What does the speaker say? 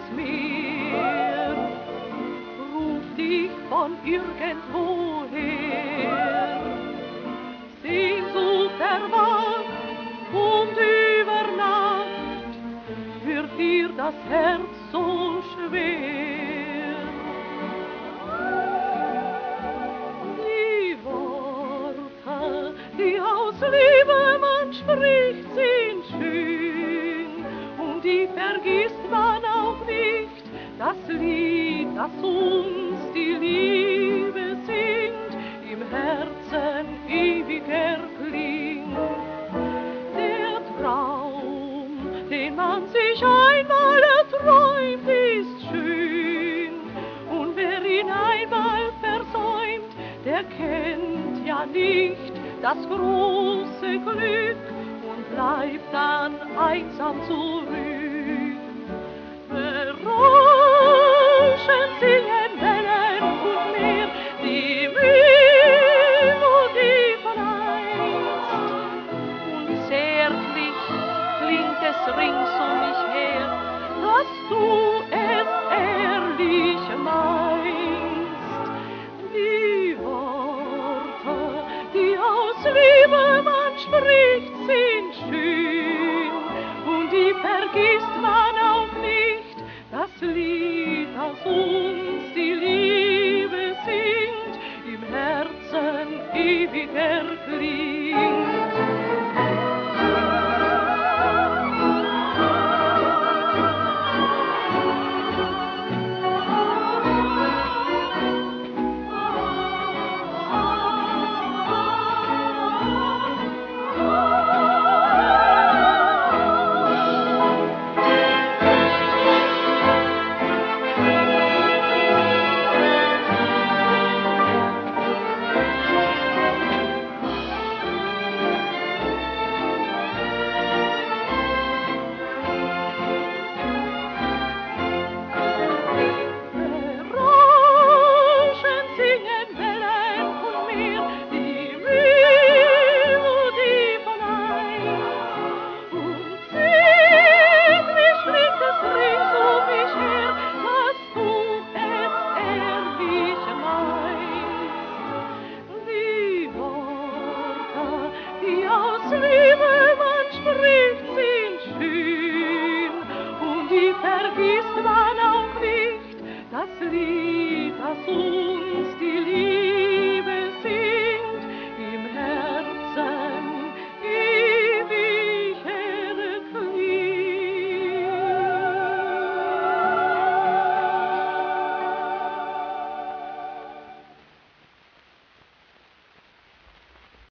Meer ruft dich von irgendwoher. Sehnsucht erwacht und über Nacht wird dir das Herz so schwer. Die Worte, die aus Liebe man spricht, sind schön und die vergisst man auch nicht. Das Lied, das uns die Liebe singt, im Herzen ewig erklingt. Der Traum, den man sich einmal erträumt, ist schön, und wer ihn einmal versäumt, der kennt ja nicht das große Glück und bleibt dann einsam zurück. Berauschen singen Wellen und Meer, die Melodie von einst, und zärtlich klingt es rings um mich her, dass du es ehrlich meinst. Die Worte, die aus Liebe man spricht, sind schön, und die vergisst man auch nicht. Das Lied, das uns die Liebe singt, im Herzen ewig erklingt.